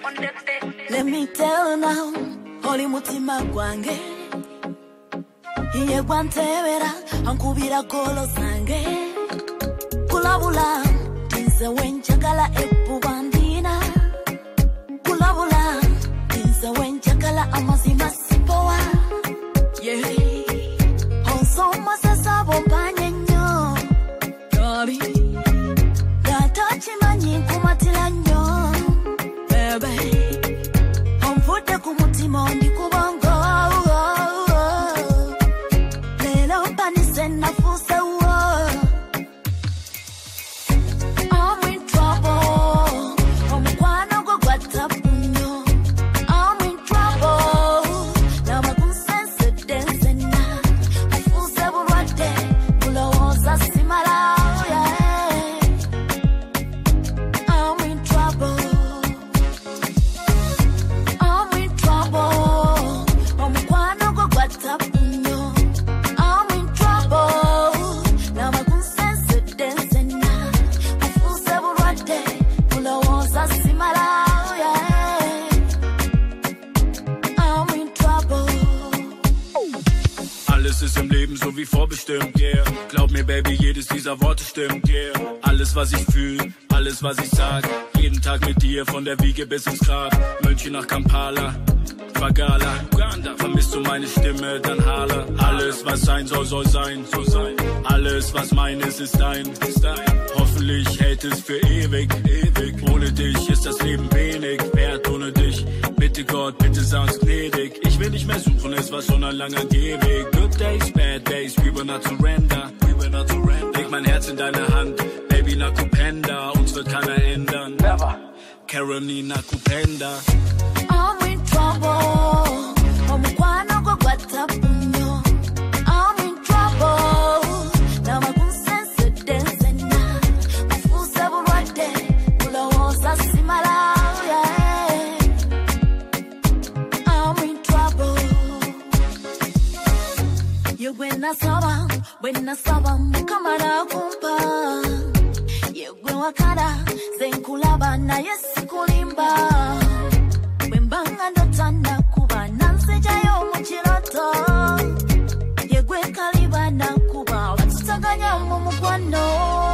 Let me tell now, Holy Mutima Gwange. Iye Guantevera, Ankubira Golo Sange. Kulabula, Tinsa Wenchakala Epubandina. Kulabula, Tinsa Wenchakala Amazima Sipoa. Yeah, also Masasa Bombanyo. Gabi, Gatachi Mani Kumatilanyo. Baby. Fute kumutima ndi kubongo lelo panise nafuse I'm in trouble omukwano gwo gwatapunyo I'm in trouble lama kunsense dance na ufuse bulwadde bulowooza simala I'm in trouble Ist im Leben so wie vorbestimmt, yeah. Glaub mir, Baby, jedes dieser Worte stimmt, yeah. Alles, was ich fühl, alles, was ich sag. Jeden Tag mit dir, von der Wiege bis ins Grab. München nach Kampala, Fagala, Uganda. Vermisst du meine Stimme, dann Hala. Alles, was sein soll, soll sein, so sein. Alles, was mein ist dein, ist dein. Hoffentlich hält es für ewig, ewig. Ohne dich ist das Leben wenig wert, ohne dich. Bitte Gott, bitte sei uns gnädig. Ich will nicht mehr suchen, es war schon ein langer Gehweg. Good days, bad days, we will not surrender. We will not surrender. Leg mein Herz in deine Hand, Baby Nakupenda. Uns wird keiner ändern. Never. Carolina Kupenda. I'm in trouble. Omukwano gwo gwatapunyo. I'm in trouble. Lama kunsense dance na. Ufuse bulwadde bulowooza simala. When I saw Mukamara Kumpa, you go a cara, Zenkulaba, Nayes Kulimba. When Banganda Tana Kuba, Nancy Jayo Muchirato, you go Kalibana Kuba, Saganya Mumukwano.